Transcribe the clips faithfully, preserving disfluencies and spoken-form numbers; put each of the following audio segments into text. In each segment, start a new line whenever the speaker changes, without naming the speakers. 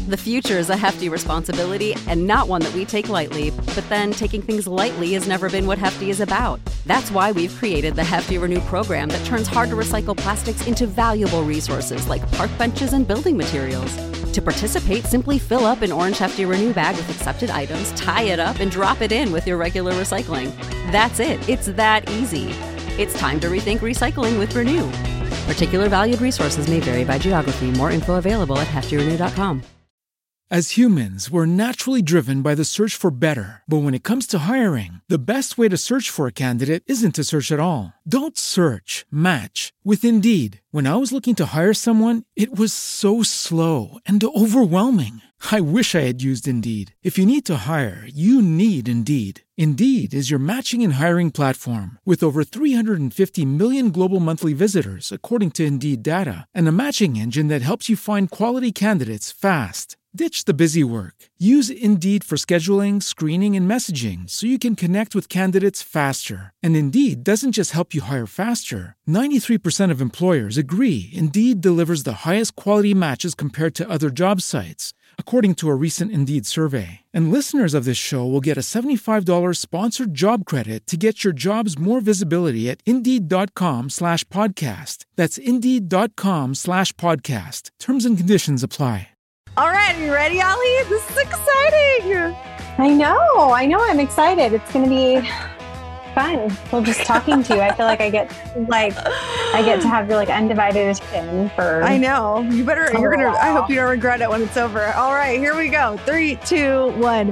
The future is a hefty responsibility and not one that we take lightly, but then taking things lightly has never been what Hefty is about. That's why we've created the Hefty Renew program that turns hard-to-recycle plastics into valuable resources like park benches and building materials. To participate, simply fill up an orange Hefty Renew bag with accepted items, tie it up, and drop it in with your regular recycling. That's it. It's that easy. It's time to rethink recycling with Renew. Particular valued resources may vary by geography. More info available at hefty renew dot com.
As humans, we're naturally driven by the search for better. But when it comes to hiring, the best way to search for a candidate isn't to search at all. Don't search, match with Indeed. When I was looking to hire someone, it was so slow and overwhelming. I wish I had used Indeed. If you need to hire, you need Indeed. Indeed is your matching and hiring platform with over three hundred fifty million global monthly visitors, according to Indeed data, and a matching engine that helps you find quality candidates fast. Ditch the busy work. Use Indeed for scheduling, screening, and messaging so you can connect with candidates faster. And Indeed doesn't just help you hire faster. ninety-three percent of employers agree Indeed delivers the highest quality matches compared to other job sites, according to a recent Indeed survey. And listeners of this show will get a seventy-five dollars sponsored job credit to get your jobs more visibility at Indeed.com slash podcast. That's Indeed.com slash podcast. Terms and conditions apply.
All right, are you ready, Allie? This is exciting.
I know, I know. I'm excited. It's going to be fun. Well, just talking to you, I feel like I get like I get to have your like undivided attention for.
I know. You better. You're gonna. I hope you don't regret it when it's over. All right, here we go. Three, two, one.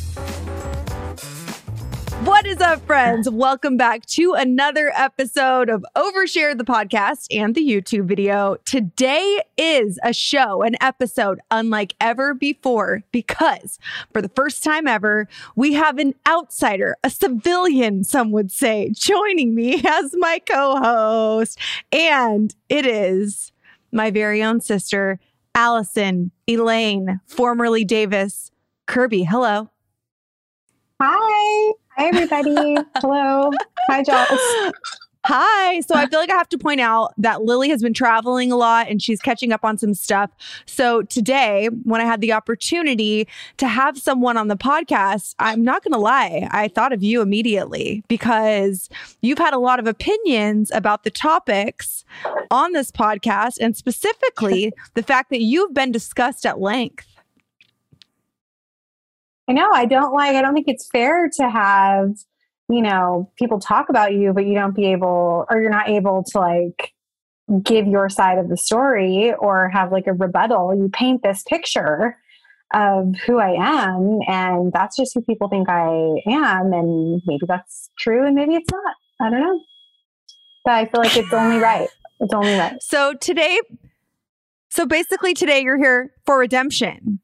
What is up, friends? Welcome back to another episode of Overshare the podcast and the YouTube video. Today is a show, an episode unlike ever before, because for the first time ever, we have an outsider, a civilian, some would say, joining me as my co-host. And it is my very own sister, Allison Elaine, formerly Davis Kirby. Hello.
Hi. Hi, everybody. Hello. Hi, Joss.
Hi. So I feel like I have to point out that Lily has been traveling a lot and she's catching up on some stuff. So today, when I had the opportunity to have someone on the podcast, I'm not going to lie, I thought of you immediately because you've had a lot of opinions about the topics on this podcast and specifically the fact that you've been discussed at length.
I know. I don't like, I don't think it's fair to have, you know, people talk about you, but you don't be able, or you're not able to like give your side of the story or have like a rebuttal. You paint this picture of who I am, and that's just who people think I am. And maybe that's true and maybe it's not. I don't know. But I feel like it's only right. It's only right.
So today, so basically today you're here for redemption.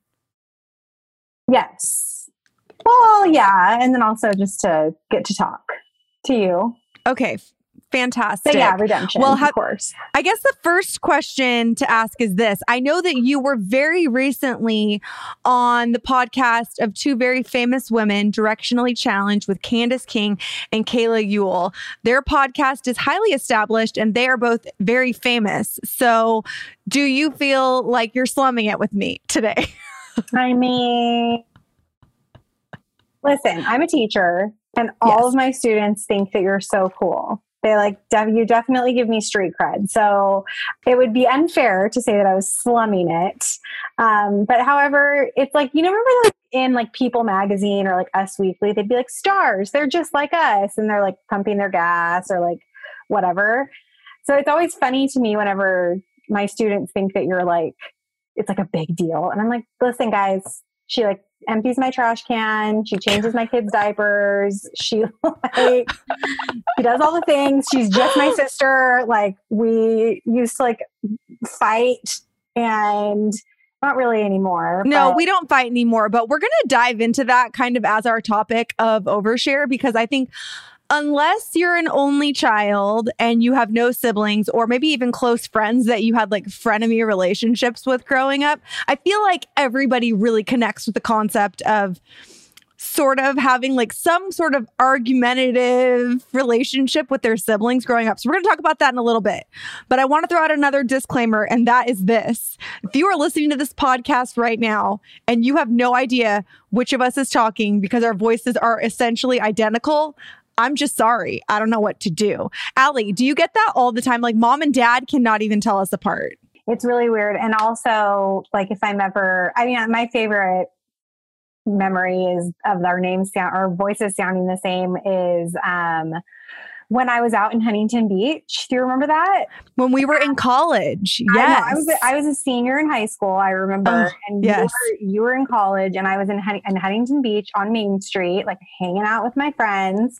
Yes. Well, yeah. And then also just to get to talk to you.
Okay. Fantastic.
So yeah, redemption,
well, ha-
of course.
I guess the first question to ask is this. I know that you were very recently on the podcast of two very famous women, Directionally Challenged, with Candace King and Kayla Ewell. Their podcast is highly established and they are both very famous. So do you feel like you're slumming it with me today?
I mean, listen, I'm a teacher and all
yes.
of my students think that you're so cool. They like, you definitely give me street cred. So it would be unfair to say that I was slumming it. Um, but however, it's like, you know, remember like in like People magazine or like Us Weekly, they'd be like stars. They're just like us. And they're like pumping their gas or like whatever. So it's always funny to me whenever my students think that you're like, it's like a big deal. And I'm like, listen, guys, she like empties my trash can. She changes my kids' diapers. She like, she does all the things. She's just my sister. Like we used to like fight and not really anymore.
No,
but-
we don't fight anymore, but we're going to dive into that kind of as our topic of overshare, because I think unless you're an only child and you have no siblings or maybe even close friends that you had like frenemy relationships with growing up, I feel like everybody really connects with the concept of sort of having like some sort of argumentative relationship with their siblings growing up. So we're going to talk about that in a little bit. But I want to throw out another disclaimer, and that is this. If you are listening to this podcast right now and you have no idea which of us is talking because our voices are essentially identical, I'm just sorry. I don't know what to do. Allie, do you get that all the time? Like mom and dad cannot even tell us apart.
It's really weird. And also, like if I'm ever, I mean, my favorite memory is of our names sound, our voices sounding the same is um, when I was out in Huntington Beach. Do you remember that?
When we were in college. Yes.
I, know, I was a, I was a senior in high school, I remember.
Oh,
and
yes.
you, were, you were in college, and I was in, Hun- in Huntington Beach on Main Street, like hanging out with my friends.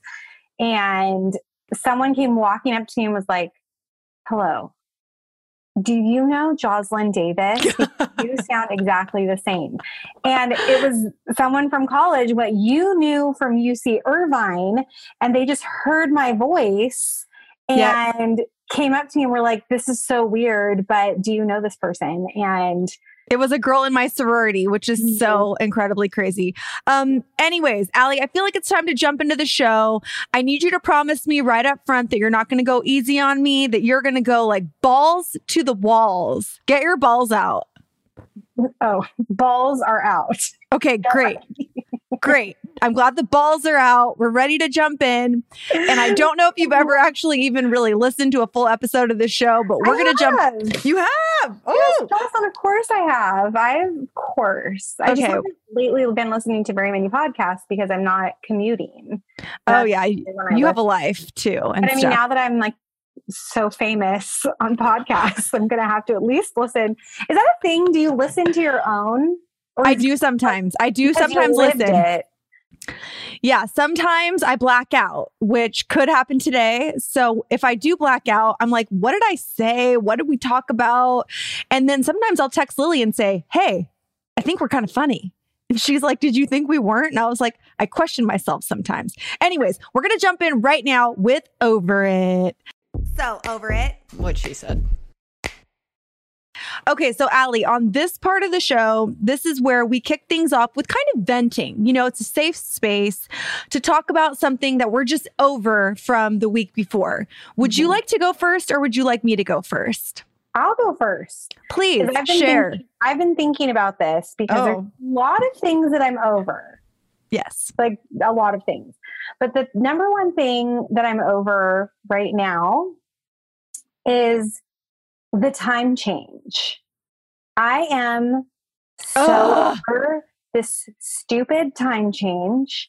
And someone came walking up to me and was like, hello. Do you know Jocelyn Davis? You sound exactly the same. And it was someone from college, what you knew from U C Irvine, and they just heard my voice and yep. came up to me and were like, this is so weird, but do you know this person? And
it was a girl in my sorority, which is mm-hmm. so incredibly crazy. Um, anyways, Allie, I feel like it's time to jump into the show. I need you to promise me right up front that you're not going to go easy on me, that you're going to go like balls to the walls. Get your balls out.
Oh, balls are out.
Okay, great. Great. I'm glad the balls are out. We're ready to jump in. And I don't know if you've ever actually even really listened to a full episode of this show, but we're going to jump. You have? Oh,
yes, Jocelyn, of course I have. I, of course. I okay. just haven't lately been listening to very many podcasts because I'm not commuting.
That's oh, yeah. You listen. have a life too. And
but I mean,
stuff.
now that I'm like so famous on podcasts, I'm going to have to at least listen. Is that a thing? Do you listen to your own?
I do sometimes. I do sometimes listen. It. Yeah, sometimes I black out, which could happen today. So if I do black out, I'm like, what did I say? What did we talk about? And then sometimes I'll text Lily and say, hey, I think we're kind of funny. And she's like, did you think we weren't? And I was like, I question myself sometimes. Anyways, we're going to jump in right now with Over It. So Over It.
What she said.
Okay, so Allie, on this part of the show, this is where we kick things off with kind of venting. You know, it's a safe space to talk about something that we're just over from the week before. Would mm-hmm. you like to go first, or would you like me to go first?
I'll go first.
Please I've share.
Thinking, I've been thinking about this because oh. there's a lot of things that I'm over.
Yes.
Like a lot of things. But the number one thing that I'm over right now is the time change. I am so Ugh. over this stupid time change.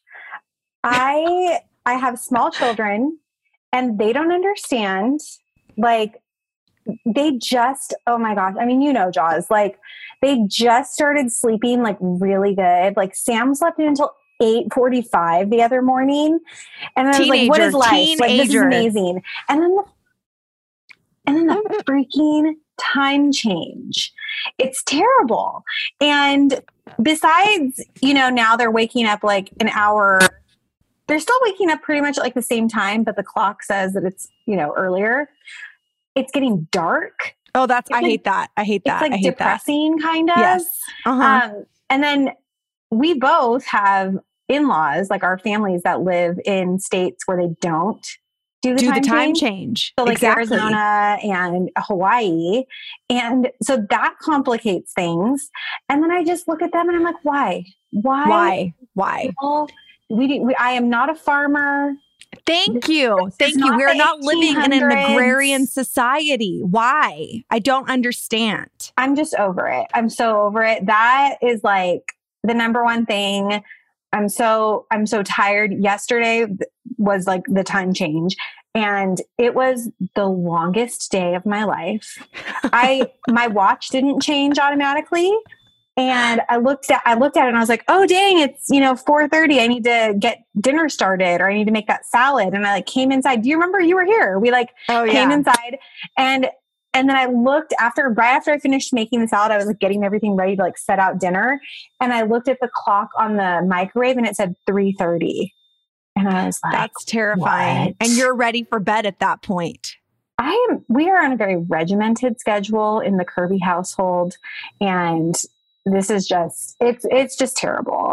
I I have small children and they don't understand. Like they just, oh my gosh. I mean, you know, Jaws, like they just started sleeping like really good. Like Sam slept until eight forty-five the other morning. And I was Teenager, like, what is life? Teenager. Like, this is amazing. And then the And then the freaking time change. It's terrible. And besides, you know, now they're waking up like an hour. They're still waking up pretty much at like the same time, but the clock says that it's, you know, earlier. It's getting dark.
Oh, that's,
it's
I
like,
hate that. I hate that.
It's like
I hate
depressing
that.
kind of.
Yes. Uh-huh.
Um, and then we both have in-laws, like our families that live in states where they don't do the,
do
time,
the time
change.
change.
So like
exactly.
Arizona and Hawaii. And so that complicates things. And then I just look at them and I'm like, why? Why?
Why? Why?
Well, we, we, I am not a farmer.
Thank you. Thank you. We're not living in an agrarian society. Why? I don't understand.
I'm just over it. I'm so over it. That is like the number one thing. I'm so, I'm so tired. Yesterday was like the time change and it was the longest day of my life. I, my watch didn't change automatically. And I looked at, I looked at it and I was like, oh dang, it's, you know, four thirty. I need to get dinner started or I need to make that salad. And I like came inside. Do you remember you were here? We like
oh,
came
yeah.
inside and And then I looked after, right after I finished making the salad, I was like getting everything ready to like set out dinner. And I looked at the clock on the microwave and it said three thirty. And I was like,
that's terrifying. What? And you're ready for bed at that point.
I am, we are on a very regimented schedule in the Kirby household. And this is just, it's, it's just terrible.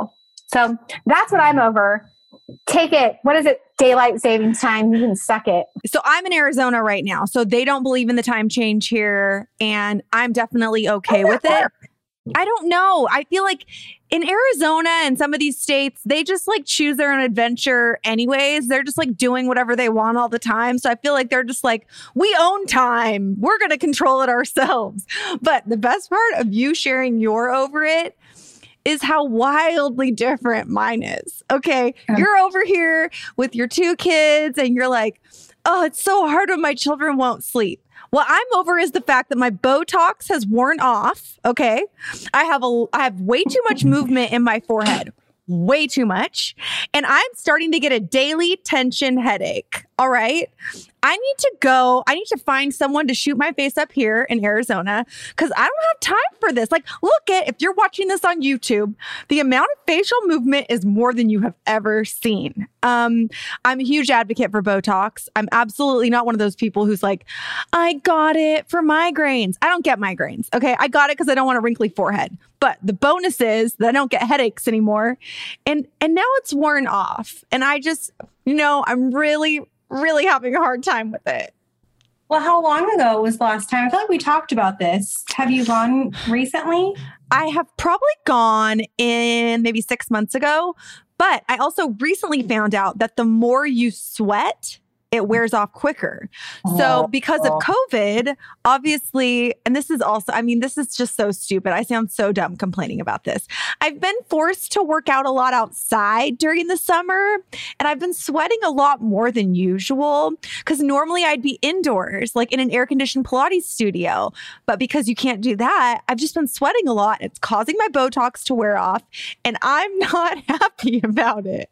So that's what I'm over. Take it. What is it? Daylight savings time. You can suck it.
So I'm in Arizona right now. So they don't believe in the time change here. And I'm definitely okay with it. I don't know. I feel like in Arizona and some of these states, they just like choose their own adventure anyways. They're just like doing whatever they want all the time. So I feel like they're just like, we own time. We're going to control it ourselves. But the best part of you sharing your over it is how wildly different mine is. Okay. You're over here with your two kids and you're like, oh, it's so hard when my children won't sleep. What I'm over is the fact that my Botox has worn off. Okay. I have a, I have way too much movement in my forehead. Way too much. And I'm starting to get a daily tension headache. All right. I need to go. I need to find someone to shoot my face up here in Arizona because I don't have time for this. Like, look at, if you're watching this on YouTube, the amount of facial movement is more than you have ever seen. Um, I'm a huge advocate for Botox. I'm absolutely not one of those people who's like, I got it for migraines. I don't get migraines. Okay. I got it because I don't want a wrinkly forehead. But the bonus is that I don't get headaches anymore. And, and now it's worn off. And I just, you know, I'm really, really having a hard time with it.
Well, how long ago was the last time? I feel like we talked about this. Have you gone recently?
I have probably gone in maybe six months ago, but I also recently found out that the more you sweat, it wears off quicker. So because of COVID, obviously, and this is also, I mean, this is just so stupid. I sound so dumb complaining about this. I've been forced to work out a lot outside during the summer, and I've been sweating a lot more than usual because normally I'd be indoors, like in an air-conditioned Pilates studio. But because you can't do that, I've just been sweating a lot. It's causing my Botox to wear off, and I'm not happy about it.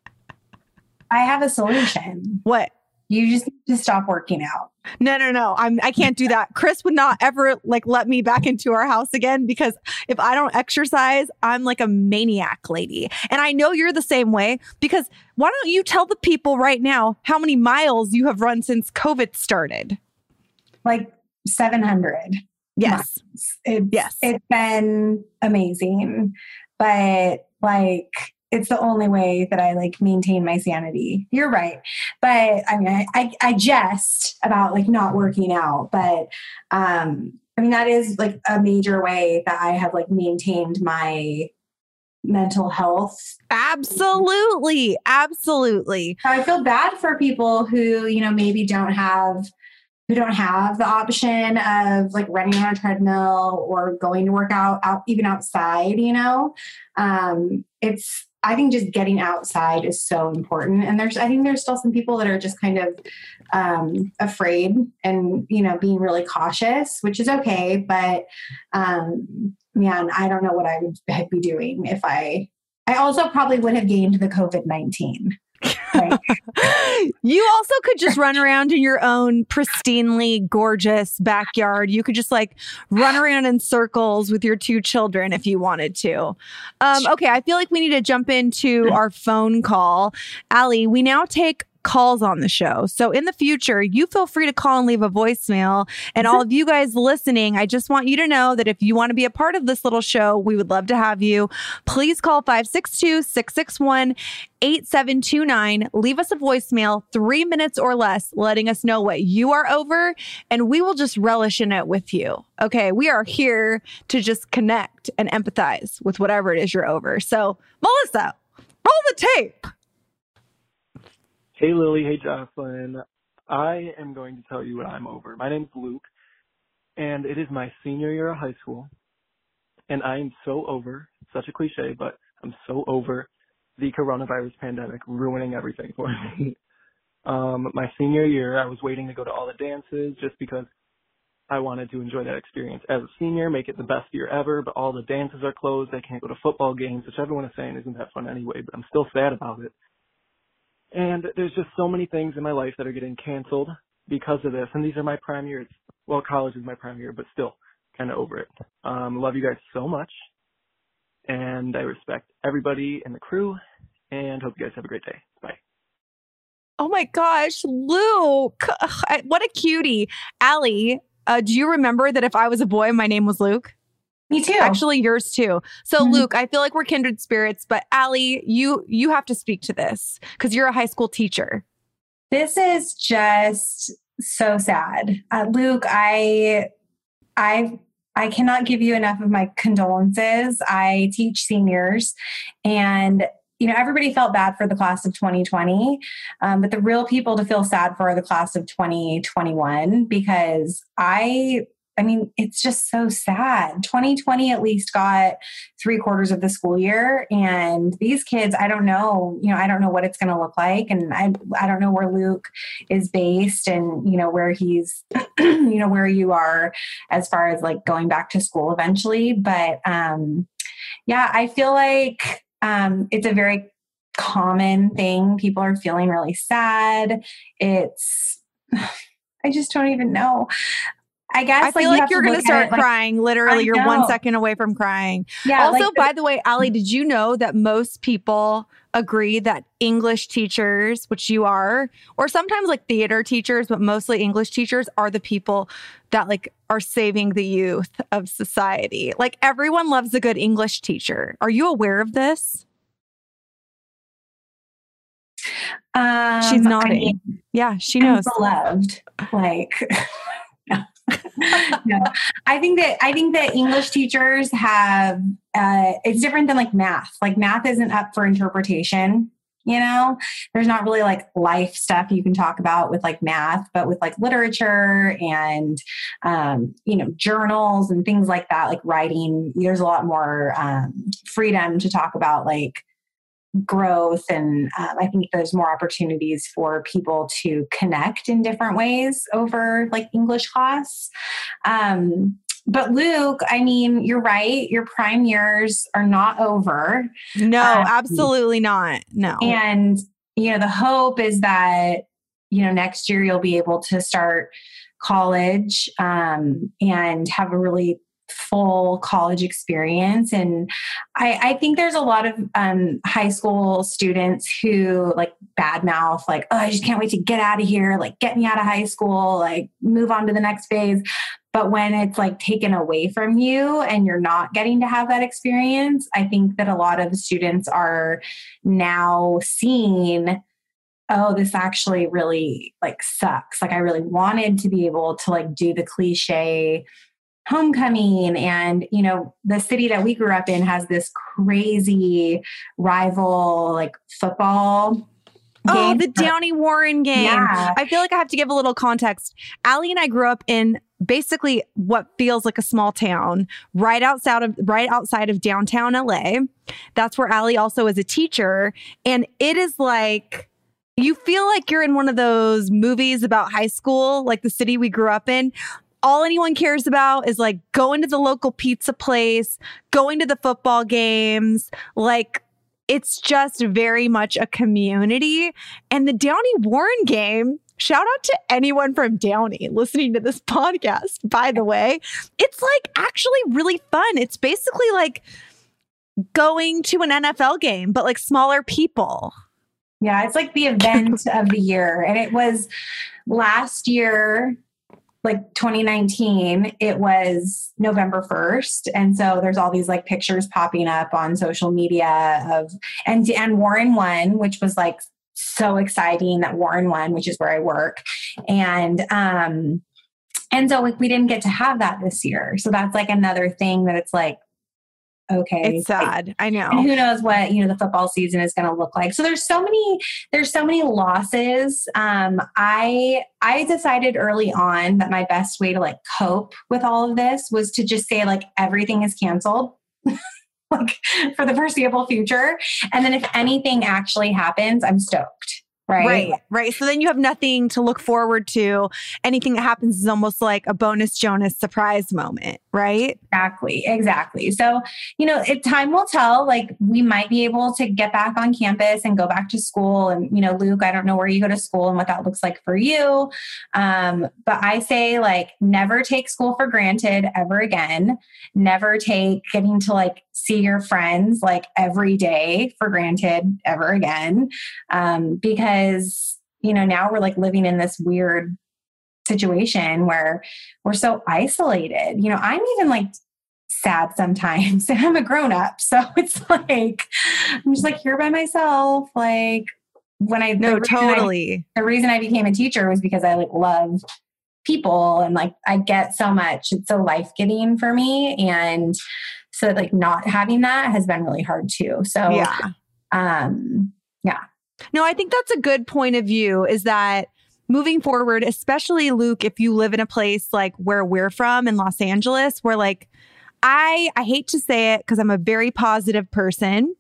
I have a solution.
What?
You just need to stop working out.
No, no, no. I'm, I can't do that. Chris would not ever like let me back into our house again because if I don't exercise, I'm like a maniac lady. And I know you're the same way because why don't you tell the people right now how many miles you have run since COVID started?
Like seven hundred.
Yes.
It's,
yes.
It's been amazing. But like, it's the only way that I like maintain my sanity. You're right. But I mean, I, I, I jest about like not working out, but um, I mean, that is like a major way that I have like maintained my mental health.
Absolutely. Absolutely.
I feel bad for people who, you know, maybe don't have who don't have the option of like running on a treadmill or going to work out, out even outside, you know, um, it's, I think just getting outside is so important. And there's, I think there's still some people that are just kind of um, afraid and, you know, being really cautious, which is okay. But um, man, I don't know what I would be doing if I, I also probably would have gained the COVID nineteen. Like,
you also could just run around in your own pristinely gorgeous backyard. You could just like run around in circles with your two children if you wanted to. Um, okay, I feel like we need to jump into our phone call. Allie, we now take calls on the show. So in the future, you feel free to call and leave a voicemail. And all of you guys listening, I just want you to know that if you want to be a part of this little show, we would love to have you. Please call five six two, six six one, eight seven two nine. Leave us a voicemail, three minutes or less, letting us know what you are over, and we will just relish in it with you. Okay, we are here to just connect and empathize with whatever it is you're over. So, Melissa, roll the tape.
Hey, Lily. Hey, Jocelyn. I am going to tell you what I'm over. My name's Luke, and it is my senior year of high school, and I am so over, such a cliche, but I'm so over the coronavirus pandemic ruining everything for me. um, my senior year, I was waiting to go to all the dances just because I wanted to enjoy that experience. As a senior, make it the best year ever, but all the dances are closed. I can't go to football games, which everyone is saying isn't that fun anyway, but I'm still sad about it. And there's just so many things in my life that are getting canceled because of this. And these are my prime years. Well, college is my prime year, but still kind of over it. Um, love you guys so much. And I respect everybody in the crew and hope you guys have a great day. Bye.
Oh my gosh, Luke. Ugh, what a cutie. Allie, uh, do you remember that if I was a boy, my name was Luke?
Me too.
Actually, yours too. So,
Mhm.
Luke, I feel like we're kindred spirits, but Allie, you you have to speak to this because you're a high school teacher.
This is just so sad. Uh, Luke, I, I, I cannot give you enough of my condolences. I teach seniors, and you know, everybody felt bad for the class of twenty twenty, um, but the real people to feel sad for are the class of twenty twenty-one, because I, I mean, it's just so sad. twenty twenty at least got three quarters of the school year, and these kids, I don't know, you know, I don't know what it's going to look like, and I, I don't know where Luke is based, and you know where he's, you know, where you are as far as like going back to school eventually, but um, yeah, I feel like. Um, it's a very common thing. People are feeling really sad. It's, I just don't even know. I guess
I feel
like,
like
you
you're going to
look
start
at it, like,
crying. Literally,
I
you're one
know.
second away from crying.
Yeah.
Also,
like,
by the way, Allie, did you know that most people agree that English teachers, which you are, or sometimes like theater teachers, but mostly English teachers, are the people that like are saving the youth of society? Like everyone loves a good English teacher. Are you aware of this?
um,
She's
I
nodding.
mean,
Yeah, she
I'm
knows.
beloved. Like, no. No, I think that I think that English teachers have uh, it's different than like math. Like math isn't up for interpretation. You know, there's not really like life stuff you can talk about with like math, but with like literature and um, you know, journals and things like that, like writing, there's a lot more um, freedom to talk about like growth, and um, I think there's more opportunities for people to connect in different ways over like English class. Um, but Luke, I mean, you're right. Your prime years are not over.
No,
Um,
absolutely not. No.
And, you know, the hope is that, you know, next year you'll be able to start college um, and have a really full college experience. And I, I think there's a lot of um, high school students who like badmouth, like, oh, I just can't wait to get out of here. Like, get me out of high school, like move on to the next phase. But when it's like taken away from you and you're not getting to have that experience, I think that a lot of students are now seeing, oh, this actually really like sucks. Like I really wanted to be able to like do the cliche homecoming, and you know, the city that we grew up in has this crazy rival like football
Oh,
game.
the Downey Warren game.
Yeah.
I feel like I have to give a little context. Allie and I grew up in basically what feels like a small town right outside of right outside of downtown L A. That's where Allie also is a teacher. And it is like, you feel like you're in one of those movies about high school, like the city we grew up in. All anyone cares about is like going to the local pizza place, going to the football games. Like it's just very much a community. And the Downey Warren game, shout out to anyone from Downey listening to this podcast, by the way. It's like actually really fun. It's basically like going to an N F L game, but like smaller people.
Yeah, it's like the event of the year. And it was last year, like twenty nineteen, it was November first. And so there's all these like pictures popping up on social media of, and, and Warren won, which was like so exciting that Warren won, which is where I work. And, um, and so like, we didn't get to have that this year. So that's like another thing that it's like, okay.
It's sad. I know.
And who knows what, you know, the football season is going to look like. So there's so many, there's so many losses. Um, I, I decided early on that my best way to like cope with all of this was to just say like, everything is canceled. Like for the foreseeable future. And then if anything actually happens, I'm stoked. Right.
Right. Right. So then you have nothing to look forward to. Anything that happens is almost like a bonus Jonas surprise moment. Right.
Exactly. Exactly. So, you know, it, time will tell, like we might be able to get back on campus and go back to school. And, you know, Luke, I don't know where you go to school and what that looks like for you. Um, but I say like, never take school for granted ever again. Never take getting to like see your friends like every day for granted ever again. Um, because, you know, now we're like living in this weird situation where we're so isolated. You know, I'm even like sad sometimes. And I'm a grown up. So it's like, I'm just like here by myself. Like when I,
no,
the
totally.
I, the reason I became a teacher was because I like love people and like, I get so much, it's so life-giving for me. And so like not having that has been really hard too. So
yeah.
Um, yeah.
No, I think that's a good point of view is that moving forward, especially Luke, if you live in a place like where we're from in Los Angeles, where like, I, I hate to say it because I'm a very positive person,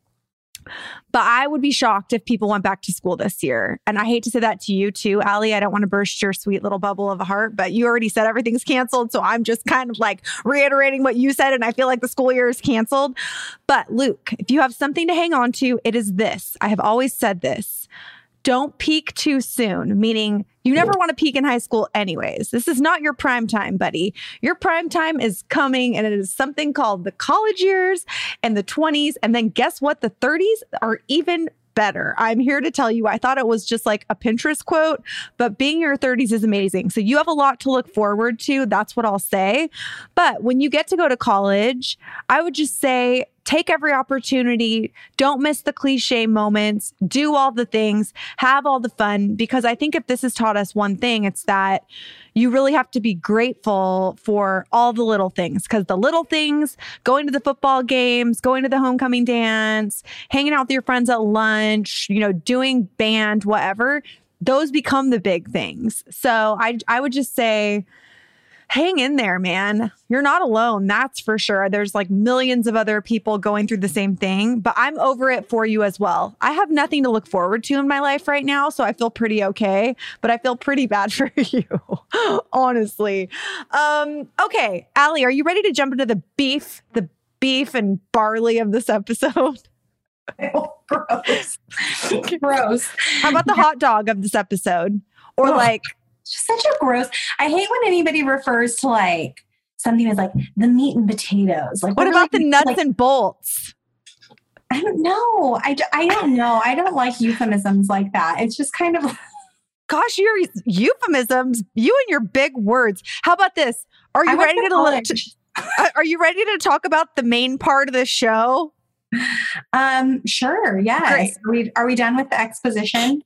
but I would be shocked if people went back to school this year. And I hate to say that to you too, Allie. I don't want to burst your sweet little bubble of a heart, but you already said everything's canceled. So I'm just kind of like reiterating what you said. And I feel like the school year is canceled. But Luke, if you have something to hang on to, it is this. I have always said this. Don't peak too soon, meaning you never want to peak in high school anyways. This is not your prime time, buddy. Your prime time is coming, and it is something called the college years and the twenties. And then guess what? The thirties are even better. I'm here to tell you, I thought it was just like a Pinterest quote, but being in your thirties is amazing. So you have a lot to look forward to. That's what I'll say. But when you get to go to college, I would just say, take every opportunity. Don't miss the cliche moments. Do all the things. Have all the fun. Because I think if this has taught us one thing, it's that you really have to be grateful for all the little things. Because the little things, going to the football games, going to the homecoming dance, hanging out with your friends at lunch, you know, doing band, whatever, those become the big things. So I, I would just say, hang in there, man. You're not alone. That's for sure. There's like millions of other people going through the same thing, but I'm over it for you as well. I have nothing to look forward to in my life right now, so I feel pretty okay, but I feel pretty bad for you, honestly. Um, okay, Allie, are you ready to jump into the beef, the beef and barley of this episode?
Oh, gross. Gross.
How about the hot dog of this episode? Or
oh.
like,
Just such a gross. I hate when anybody refers to like something as like the meat and potatoes. Like,
what, what about the nuts like, and bolts?
I don't know. I, I don't know. I don't like euphemisms like that. It's just kind of.
Gosh, your euphemisms, you and your big words. How about this? Are you ready to, to, to Are you ready to talk about the main part of the show?
Um, sure. Yes. Great. Are we, are we done with the exposition?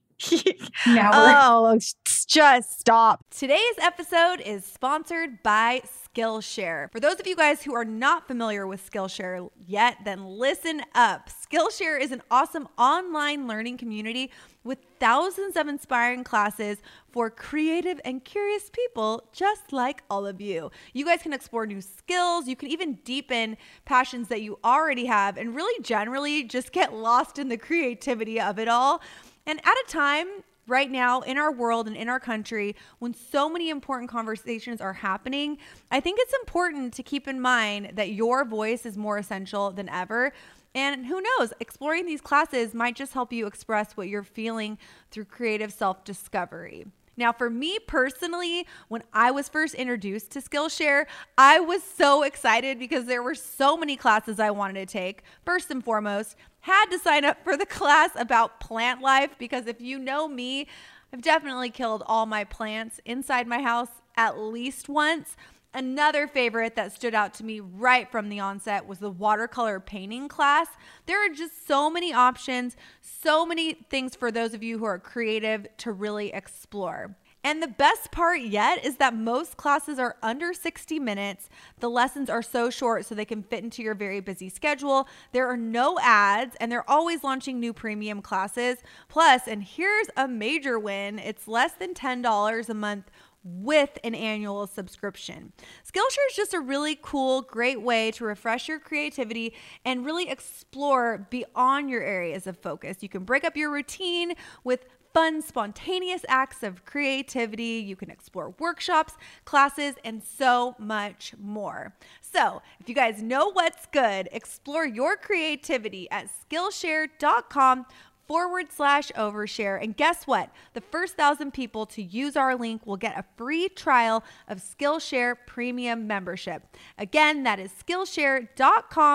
Now oh, just stop. Today's episode is sponsored by Skillshare. For those of you guys who are not familiar with Skillshare yet, then listen up. Skillshare is an awesome online learning community with thousands of inspiring classes for creative and curious people just like all of you. You guys can explore new skills. You can even deepen passions that you already have and really generally just get lost in the creativity of it all. And at a time right now in our world and in our country, when so many important conversations are happening, I think it's important to keep in mind that your voice is more essential than ever. And who knows, exploring these classes might just help you express what you're feeling through creative self-discovery. Now, for me personally, when I was first introduced to Skillshare, I was so excited because there were so many classes I wanted to take. First and foremost, had to sign up for the class about plant life because if you know me, I've definitely killed all my plants inside my house at least once. Another favorite that stood out to me right from the onset was the watercolor painting class. There are just so many options, so many things for those of you who are creative to really explore. And the best part yet is that most classes are under sixty minutes. The lessons are so short so they can fit into your very busy schedule. There are no ads and they're always launching new premium classes. Plus, and here's a major win, it's less than ten dollars a month with an annual subscription. Skillshare is just a really cool, great way to refresh your creativity and really explore beyond your areas of focus. You can break up your routine with fun, spontaneous acts of creativity. You can explore workshops, classes, and so much more. So if you guys know what's good, explore your creativity at Skillshare.com forward slash overshare. And guess what? The first thousand people to use our link will get a free trial of Skillshare premium membership. Again, that is Skillshare.com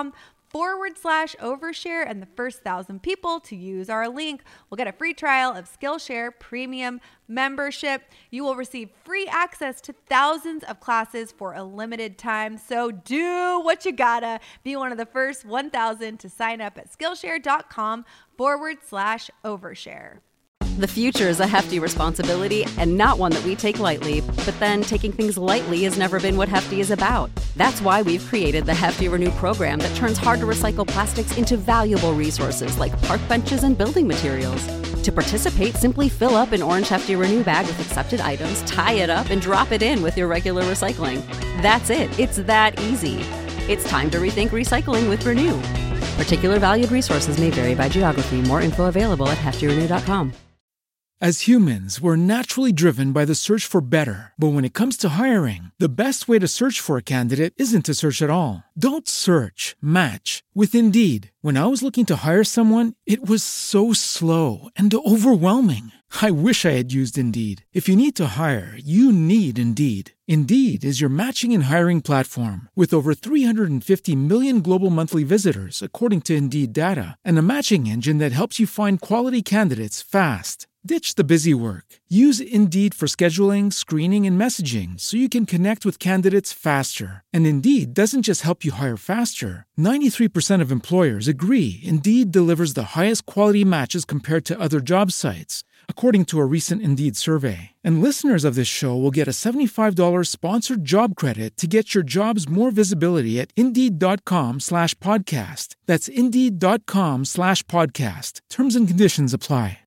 forward slash overshare, and the first thousand people to use our link will get a free trial of Skillshare Premium membership. You will receive free access to thousands of classes for a limited time. So do what you gotta. Be one of the first one thousand to sign up at Skillshare.com forward slash overshare.
The future is a hefty responsibility and not one that we take lightly, but then taking things lightly has never been what Hefty is about. That's why we've created the Hefty Renew program that turns hard to recycle plastics into valuable resources like park benches and building materials. To participate, simply fill up an orange Hefty Renew bag with accepted items, tie it up, and drop it in with your regular recycling. That's it. It's that easy. It's time to rethink recycling with Renew. Particular valued resources may vary by geography. More info available at hefty renew dot com.
As humans, we're naturally driven by the search for better. But when it comes to hiring, the best way to search for a candidate isn't to search at all. Don't search, match with Indeed. When I was looking to hire someone, it was so slow and overwhelming. I wish I had used Indeed. If you need to hire, you need Indeed. Indeed is your matching and hiring platform with over three hundred fifty million global monthly visitors, according to Indeed data, and a matching engine that helps you find quality candidates fast. Ditch the busy work. Use Indeed for scheduling, screening, and messaging so you can connect with candidates faster. And Indeed doesn't just help you hire faster. ninety-three percent of employers agree Indeed delivers the highest quality matches compared to other job sites, according to a recent Indeed survey. And listeners of this show will get a seventy-five dollars sponsored job credit to get your jobs more visibility at Indeed.com slash podcast. That's Indeed.com slash podcast. Terms and conditions apply.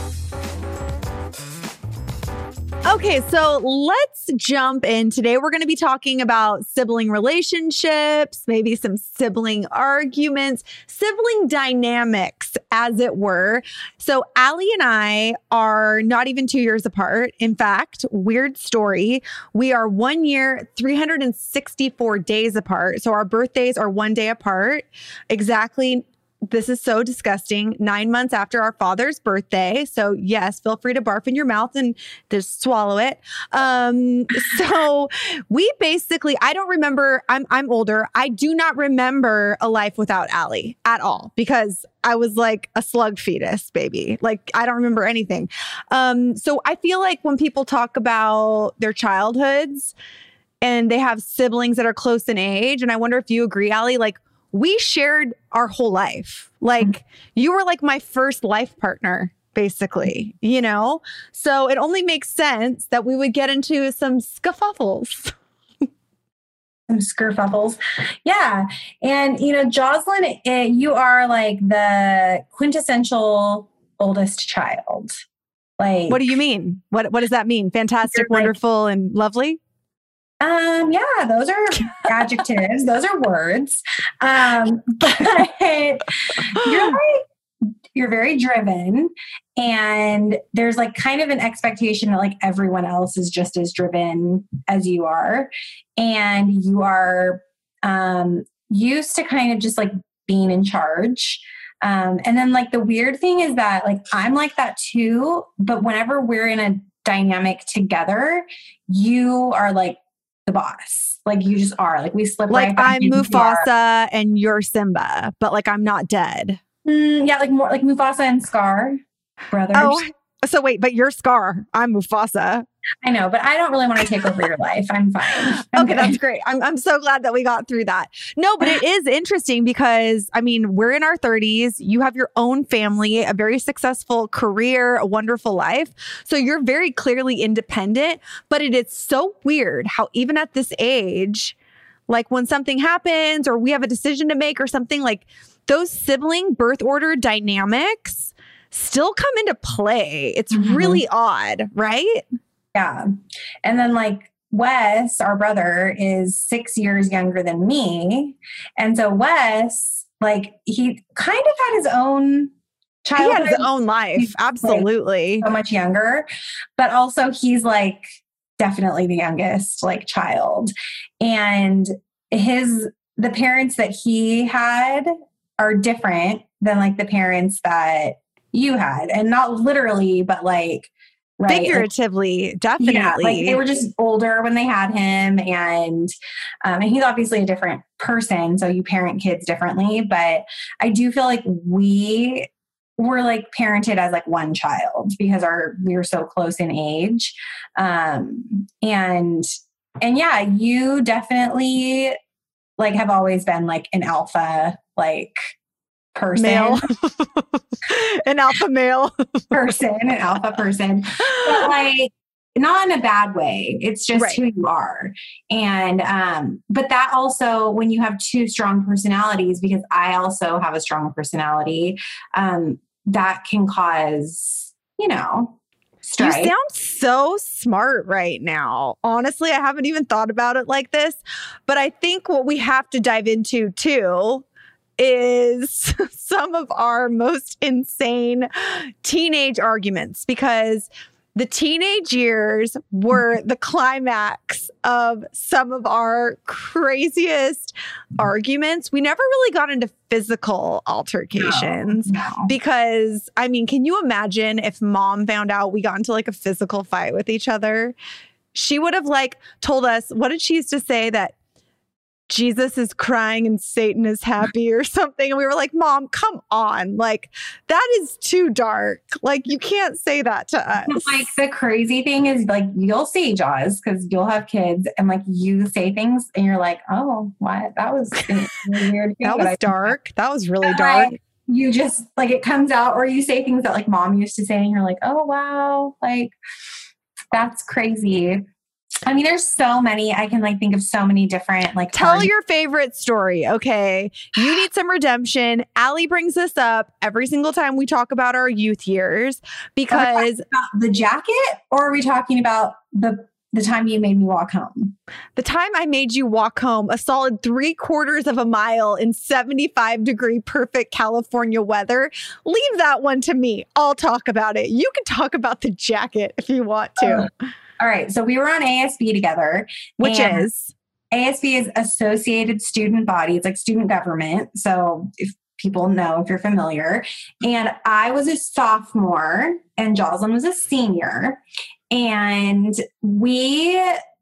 Okay, so let's jump in. Today, we're going to be talking about sibling relationships, maybe some sibling arguments, sibling dynamics, as it were. So Allie and I are not even two years apart. In fact, weird story, we are one year, three hundred sixty-four days apart. So our birthdays are one day apart. Exactly. This is so disgusting. Nine months after our father's birthday. So yes, feel free to barf in your mouth and just swallow it. Um, so we basically, I don't remember, I'm, I'm older. I do not remember a life without Allie at all because I was like a slug fetus, baby. Like I don't remember anything. Um, so I feel like when people talk about their childhoods and they have siblings that are close in age, and I wonder if you agree, Allie, like we shared our whole life. Like you were like my first life partner, basically, you know? So it only makes sense that we would get into some scuffles.
Some skerfuffles. Yeah. And, you know, Jocelyn, it, you are like the quintessential oldest child. Like,
what do you mean? What What does that mean? Fantastic, wonderful, like, and lovely?
Um, yeah, those are adjectives. Those are words. Um, but you're like, you're very driven, and there's like kind of an expectation that like everyone else is just as driven as you are. And you are, um, used to kind of just like being in charge. Um, and then like the weird thing is that like, I'm like that too, but whenever we're in a dynamic together, you are like the boss. Like you just are. Like we slip
like
right
I'm Mufasa and you're Simba, but like I'm not dead.
Mm, yeah, like more like Mufasa and Scar brothers.
Oh, so wait, but you're Scar. I'm Mufasa.
I know, but I don't really want to take over your life. I'm fine. I'm
okay,
good.
that's great. I'm I'm so glad that we got through that. No, but it is interesting because, I mean, we're in our thirties. You have your own family, a very successful career, a wonderful life. So you're very clearly independent, but it is so weird how even at this age, like when something happens or we have a decision to make or something, like those sibling birth order dynamics still come into play. It's mm-hmm. really odd, right?
Yeah. And then like Wes, our brother, is six years younger than me. And so Wes, like he kind of had his own childhood.
He had his own life. He's absolutely.
Like, so much younger. But also he's like definitely the youngest like child. And his, the parents that he had are different than like the parents that you had. And not literally, but like right?
Figuratively, like, definitely.
Yeah, like they were just older when they had him, and um, and he's obviously a different person, so you parent kids differently. But I do feel like we were like parented as like one child because our we were so close in age, um, and and yeah, you definitely like have always been like an alpha like person,
male. An alpha male
person, an alpha person, but like not in a bad way. It's just
right.
who you are. And, um, but that also, when you have two strong personalities, because I also have a strong personality, um, that can cause, you know, strife.
You sound so smart right now. Honestly, I haven't even thought about it like this, but I think what we have to dive into too is some of our most insane teenage arguments, because the teenage years were the climax of some of our craziest arguments. We never really got into physical altercations
no, no.
because, I mean, can you imagine if mom found out we got into like a physical fight with each other? She would have like told us, what did she used to say, that Jesus is crying and Satan is happy or something. And we were like, Mom, come on. Like, that is too dark. Like, you can't say that to us.
Like, the crazy thing is, like, you'll see Jaws because you'll have kids and like you say things and you're like, oh, what? That was really weird.
That was dark. That was really dark.
Like, you just like, it comes out, or you say things that like mom used to say and you're like, oh, wow. Like, that's crazy. I mean, there's so many, I can like think of so many different, like,
tell
hard-
your favorite story. Okay. You need some redemption. Allie brings this up every single time we talk about our youth years because
about the jacket, or are we talking about the, the time you made me walk home?
The time I made you walk home a solid three quarters of a mile in seventy-five degree perfect California weather. Leave that one to me. I'll talk about it. You can talk about the jacket if you want to.
Uh, All right. So we were on A S B together.
Which is?
A S B is Associated Student Body. It's like student government. So if people know, if you're familiar. And I was a sophomore and Jocelyn was a senior. And we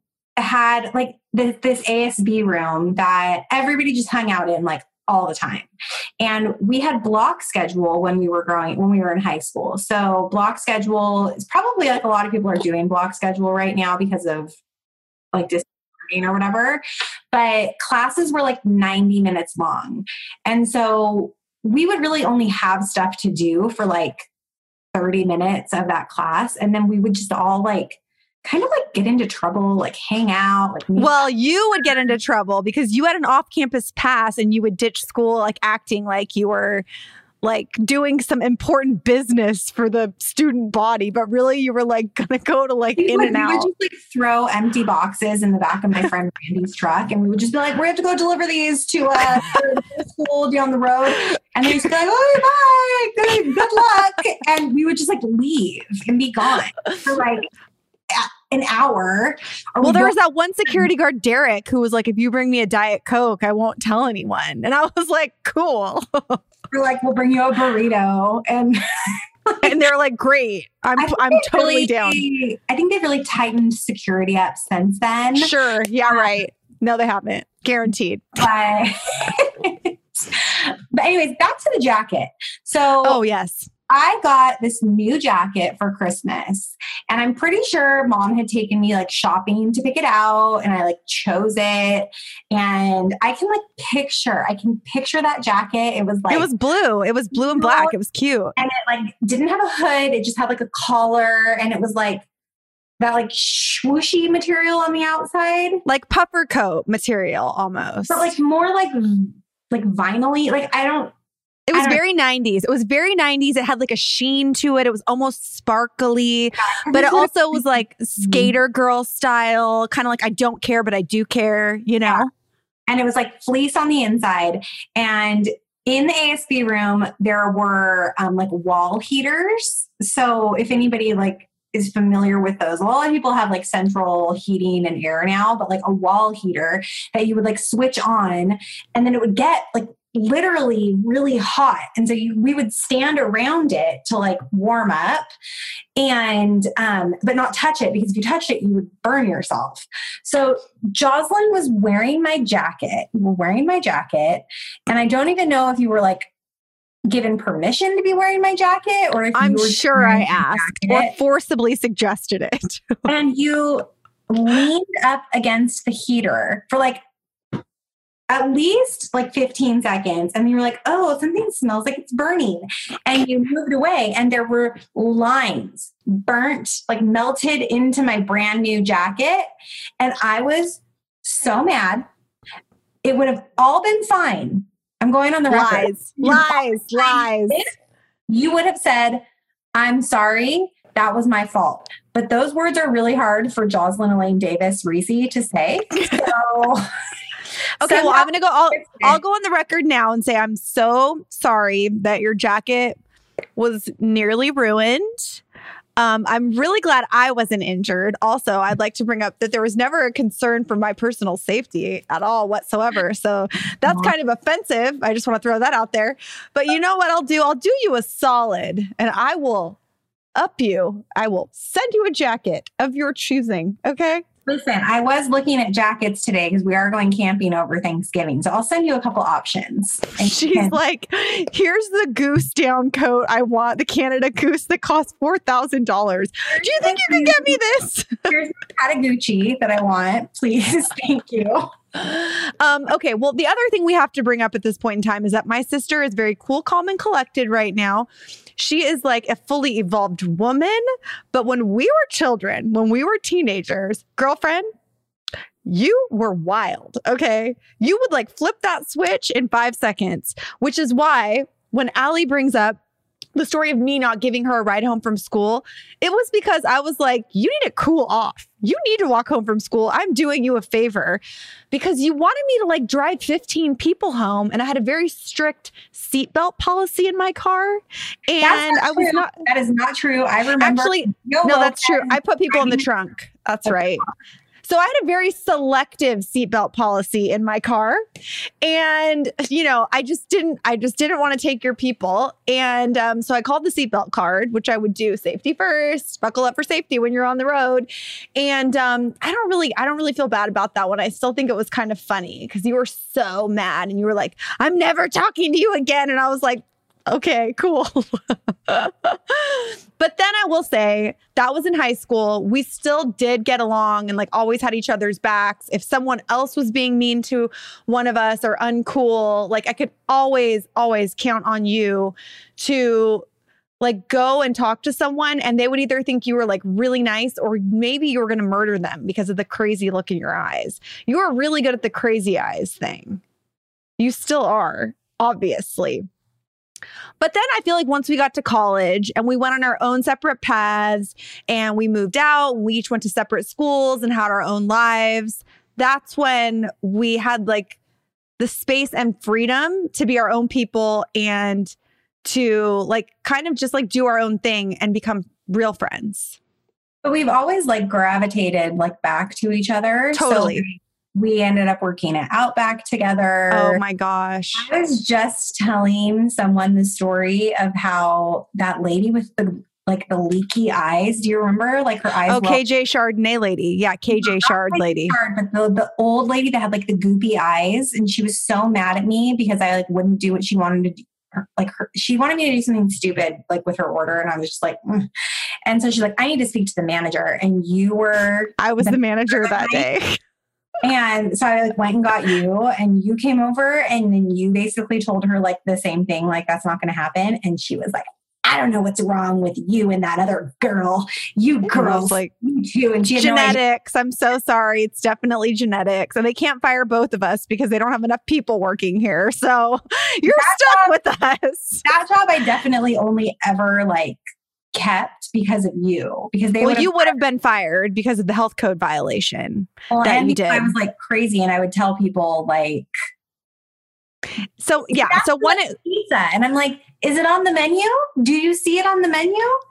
had like this, this A S B room that everybody just hung out in like all the time. And we had block schedule when we were growing, when we were in high school. So block schedule is probably like a lot of people are doing block schedule right now because of like distance learning or whatever. But classes were like ninety minutes long. And so we would really only have stuff to do for like thirty minutes of that class. And then we would just all like kind of like get into trouble, like hang out. Like
well, you would get into trouble because you had an off-campus pass and you would ditch school, like acting like you were like doing some important business for the student body, but really you were like gonna go to like
we
in
would,
and
we
out.
We would just like throw empty boxes in the back of my friend Randy's truck, and we would just be like, "We have to go deliver these to uh, the school down the road," and they used to be like, "Oh, bye, good, good luck," and we would just like leave and be gone for like an hour.
Well, there was that one security guard, Derek, who was like, if you bring me a Diet Coke, I won't tell anyone. And I was like, cool.
We're like, we'll bring you a burrito. And
and they're like, great. I'm I'm totally
really,
down.
I think they've really tightened security up since then.
Sure. Yeah, right. No, they haven't. Guaranteed.
But, but anyways, back to the jacket. So
oh, yes.
I got this new jacket for Christmas, and I'm pretty sure mom had taken me like shopping to pick it out, and I like chose it, and I can like picture, I can picture that jacket. It was like,
it was blue. It was blue and black. It was cute.
And it like didn't have a hood. It just had like a collar, and it was like that like swooshy material on the outside.
Like puffer coat material almost.
But like more like, like vinyl-y. Like I don't,
It was very nineties. It was very nineties. It had like a sheen to it. It was almost sparkly, yeah, but it also was like skater girl style, kind of like I don't care, but I do care, you know?
Yeah. And it was like fleece on the inside. And in the A S B room, there were um, like wall heaters. So if anybody like is familiar with those, a lot of people have like central heating and air now, but like a wall heater that you would like switch on, and then it would get like, literally really hot. And so you, we would stand around it to like warm up and, um, but not touch it, because if you touched it, you would burn yourself. So Jocelyn was wearing my jacket. You were wearing my jacket. And I don't even know if you were like given permission to be wearing my jacket, or if
I'm
you were
sure I asked or forcibly suggested it.
And you leaned up against the heater for like at least like fifteen seconds. And you were like, oh, something smells like it's burning. And you moved away, and there were lines burnt, like melted into my brand new jacket. And I was so mad. It would have all been fine. I'm going on the record.
Lies, lies, lies.
You would have said, I'm sorry. That was my fault. But those words are really hard for Jocelyn Elaine Davis Reese to say. So...
Okay, well, I'm going to go, I'll, I'll go on the record now and say I'm so sorry that your jacket was nearly ruined. Um, I'm really glad I wasn't injured. Also, I'd like to bring up that there was never a concern for my personal safety at all whatsoever. So that's kind of offensive. I just want to throw that out there. But you know what I'll do? I'll do you a solid, and I will up you. I will send you a jacket of your choosing. Okay?
Listen, I was looking at jackets today because we are going camping over Thanksgiving. So I'll send you a couple options.
And she's can- like, here's the goose down coat I want, the Canada Goose that costs four thousand dollars. Do you think you can get me this?
Here's the Patagucci that I want. Please. Thank you.
Um, okay. Well, the other thing we have to bring up at this point in time is that my sister is very cool, calm, and collected right now. She is like a fully evolved woman. But when we were children, when we were teenagers, girlfriend, you were wild. Okay. You would like flip that switch in five seconds, which is why when Allie brings up the story of me not giving her a ride home from school, it was because I was like, you need to cool off. You need to walk home from school. I'm doing you a favor, because you wanted me to like drive fifteen people home. And I had a very strict seatbelt policy in my car. And I was
true.
not.
That is not true. I remember.
Actually, no, no that's true. I put people in the trunk. That's right. So I had a very selective seatbelt policy in my car. And, you know, I just didn't, I just didn't want to take your people. And um, so I called the seatbelt card, which I would do safety first, buckle up for safety when you're on the road. And um, I don't really, I don't really feel bad about that one. I still think it was kind of funny because you were so mad and you were like, I'm never talking to you again. And I was like, okay, cool. But then I will say that was in high school. We still did get along and like always had each other's backs. If someone else was being mean to one of us or uncool, like I could always, always count on you to like go and talk to someone, and they would either think you were like really nice or maybe you were going to murder them because of the crazy look in your eyes. You were really good at the crazy eyes thing. You still are, obviously. But then I feel like once we got to college and we went on our own separate paths and we moved out, we each went to separate schools and had our own lives. That's when we had like the space and freedom to be our own people and to like kind of just like do our own thing and become real friends.
But we've always like gravitated like back to each other.
Totally.
So we ended up working at Outback together.
Oh my gosh.
I was just telling someone the story of how that lady with the like the leaky eyes. Do you remember? Like her eyes.
Oh, K J Chardonnay lady. Yeah, K J Chard lady.
But the, the old lady that had like the goopy eyes, and she was so mad at me because I like wouldn't do what she wanted to do. Like her, she wanted me to do something stupid, like with her order, and I was just like, mm. And so she's like, I need to speak to the manager, and you were.
I was the, the manager that day.
And so I like went and got you, and you came over, and then you basically told her like the same thing, like that's not going to happen. And she was like, I don't know what's wrong with you and that other girl. You girls,
like
you and she had
genetics.
No
I'm so sorry. It's definitely genetics, and they can't fire both of us because they don't have enough people working here. So you're that stuck job, with us.
That job, I definitely only ever like kept because of you, because they
well you would have been fired because of the health code violation
well,
that
and
you did.
I was like crazy, and I would tell people like,
so yeah so one
pizza, and I'm like, is it on the menu? Do you see it on the menu?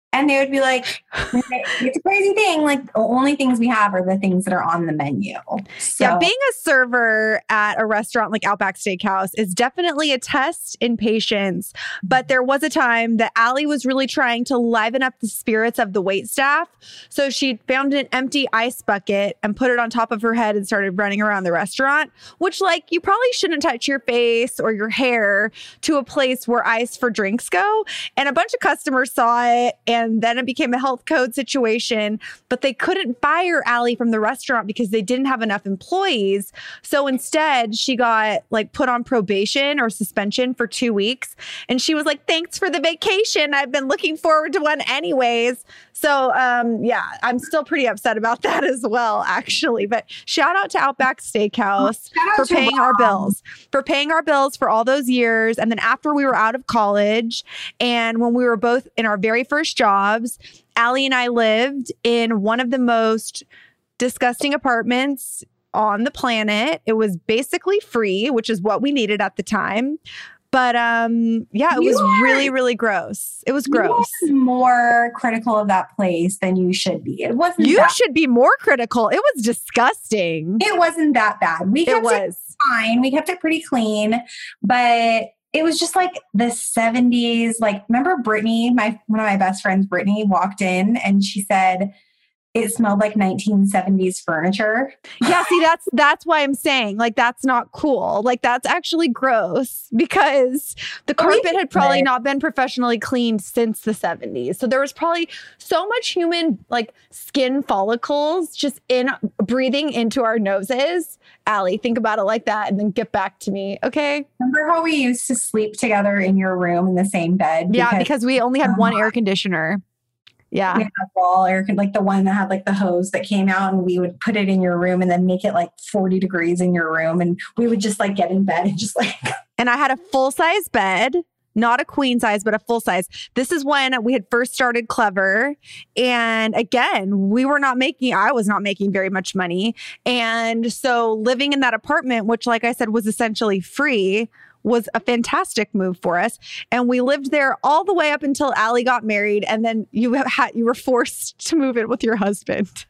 And they would be like, it's a crazy thing. Like the only things we have are the things that are on the menu. So,
yeah, being a server at a restaurant like Outback Steakhouse is definitely a test in patience. But there was a time that Allie was really trying to liven up the spirits of the waitstaff. So she found an empty ice bucket and put it on top of her head and started running around the restaurant, which like you probably shouldn't touch your face or your hair to a place where ice for drinks go. And a bunch of customers saw it, and then it became a health code situation, but they couldn't fire Allie from the restaurant because they didn't have enough employees. So instead, she got like put on probation or suspension for two weeks. And she was like, thanks for the vacation. I've been looking forward to one anyways. So um, yeah, I'm still pretty upset about that as well, actually. But shout out to Outback Steakhouse for paying
Rob.
our bills, for paying our bills for all those years. And then after we were out of college and when we were both in our very first jobs, Allie and I lived in one of the most disgusting apartments on the planet. It was basically free, which is what we needed at the time. But um, yeah, it
You
was
are-
really, really gross. It was gross.
You are more critical of that place than you should be. It wasn't
You
that,
should be more critical. It was disgusting.
it wasn't that bad. We
It
kept it,
was.
fine. We kept it pretty clean, but it was just like the seventies. Like, remember Brittany, my one of my best friends, Brittany, walked in and she said it smelled like nineteen seventies furniture.
Yeah, see, that's that's why I'm saying like that's not cool. Like that's actually gross because the
But we
carpet had
did
probably
it.
not been professionally cleaned since the seventies. So there was probably so much human like skin follicles just in breathing into our noses. Allie, think about it like that and then get back to me. Okay.
Remember how we used to sleep together in your room in the same bed?
Yeah, because we only had one air conditioner. Yeah.
we had a wall air, like the one that had like the hose that came out, and we would put it in your room and then make it like forty degrees in your room. And we would just like get in bed and just like.
And I had a full size bed, not a queen size, but a full size. This is when we had first started Clever. And again, we were not making, I was not making very much money. And so living in that apartment, which like I said, was essentially free, was a fantastic move for us. And we lived there all the way up until Allie got married. And then you had, you were forced to move in with your husband.